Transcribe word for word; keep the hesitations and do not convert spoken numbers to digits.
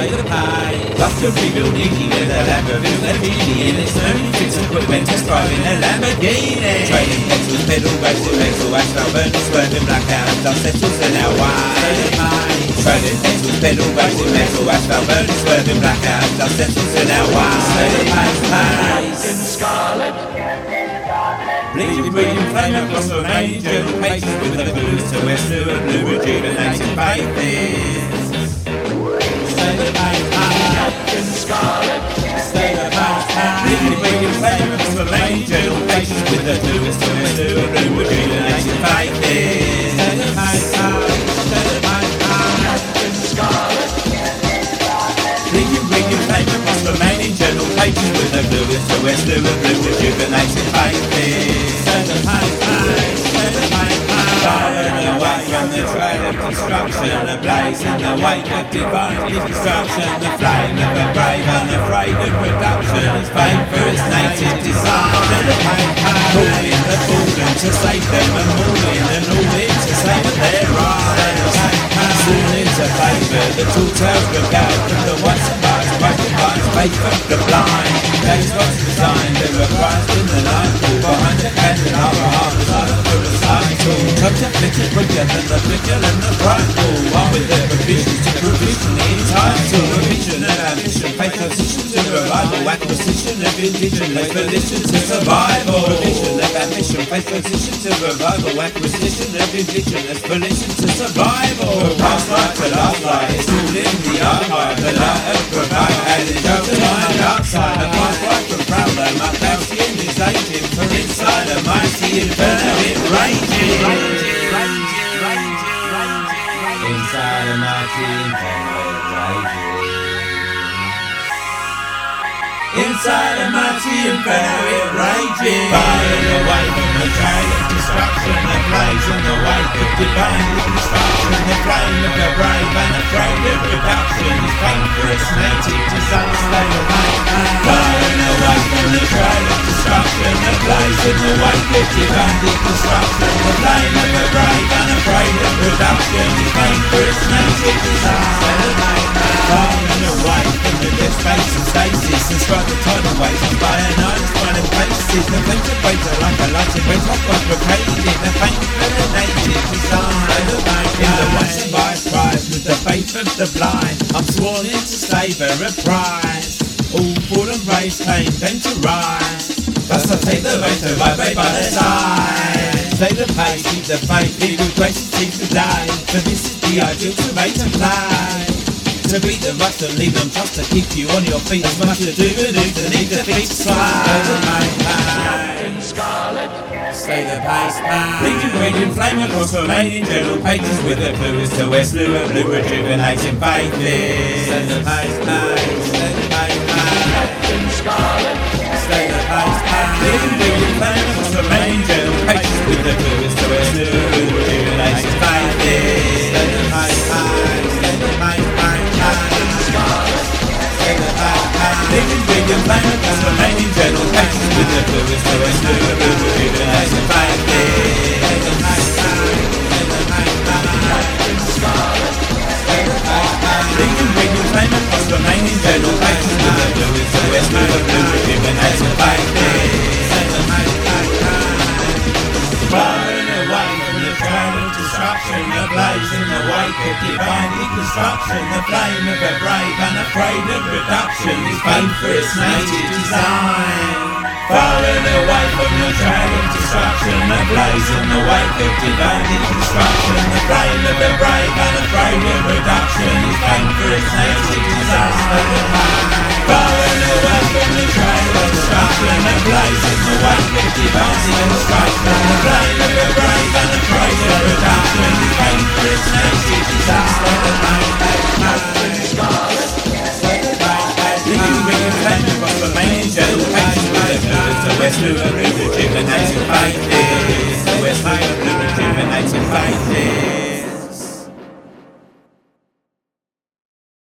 stay the pace. Love to rebuild Nicky with a Lamborghini, and it's only fixed equipment to drive in a Lamborghini. Trading petrol, pedal, racing, metal, asphalt, burning, swerving, blackout, dust settles in our way. Stay the pace. Trading petrol, pedal, racing, metal, asphalt, burning, swerving, blackout, dust settles in our way. Stay the pace, pace. In scarlet. Bleeding, bleeding, flame across the main journal pages with the blues to west to a blue rejuvenating faces. Stay the pace, In scarlet. stay the pace. Bleeding, bleeding, flame across the main journal pages with the blues to west to a blue rejuvenating faces. Stay the pace, stay the pace. In scarlet. Bleeding, bleeding, flame across the main journal pages with the blues to west to a blue rejuvenating faces. Stay the pace, stay the pace. Firing away from the trail of destruction, a blaze in the wake of divine destruction. The flame of a brave, unafraid of reduction is fame for its native design. Calling the fallen to save them and moving and all in to save their rights. Soon into favour, the tall tales regale from the once and lies, broken lines, faith of the blind. That is what's designed, there were Christ in the night, all behind the candle, our heart was on for a cycle. Come to flicker quicker than the flicker and the frightful. One with the provisions to provision entitled. Provision of ambition, faith transition to revival. Acquisition of indigenous volition to survival. Provision of ambition, faith transition to revival. Acquisition of indigenous volition to survival. From past life to last life, it's all in the archive. The light of provide and it's out to my dark side. A past life from proud though my calcium is aging. From inside a mighty inferno it rages. Inside a mighty inferno it rages. Inside a mighty inferno it rages. Firing away from the trail of destruction, a blaze in the wake of divine destruction. The flame of the brave and afraid of reduction is pain for its native disaster. Firing away from the trail of destruction, a blaze in the wake of divine destruction. The flame of the brave and afraid of reduction is pain for its native disaster. Firing away from the dead space of stasis and strike the tidal waves and by an iron spine of faces. The flames of waves are like a lighted red hot was brocaded. The pain for the native design. In the once and by prize with the faith of the blind, I'm sworn in to savour a prize. All fallen race claim then to rise. Thus I take the race to vibrate by their side. Stay the pace, keep the faith, keep with grace and seize the day. For this is the ideal to make and play. To beat the rush and leave them trust to keep you on your feet. As much to do and do to need the feet slide. In scarlet. Stay the pace, bleeding, bleeding, flame across the main general pages with the blues to west, blue and blue rejuvenating faces. Stay the pace, stay the pace, In scarlet. stay the pace, bleeding, bleeding, flame across the main general pages with the blues to west, blue and blue rejuvenating faces. Stay the pace, stay the pace, In scarlet. stay the pace, bleeding, bleeding, flame across the main general pages with the blues to west, blue and blue rejuvenating faces. Stay the pace, stay the pace, In scarlet. bleeding, bleeding, flame across the main internal pages with the blues to west, blue and blue rejuvenating faces. Firing away from the trail of destruction, a blaze in the wake of divine deconstruction. The flame of a brave, unafraid of reduction, is fame for its native design. Firing away from the trail of destruction, a blaze in the wake of divine deconstruction. The flame of a brave, unafraid of reduction, is fame for its native design. Firing away from the trail of destruction, a blaze in the wake of divine deconstruction. The flame of a brave, unafraid of reduction, is fame for its native design. In scarlet. Bleeding, bleeding, flame across the main general pages with the blues to west, blue and blue rejuvenating faces.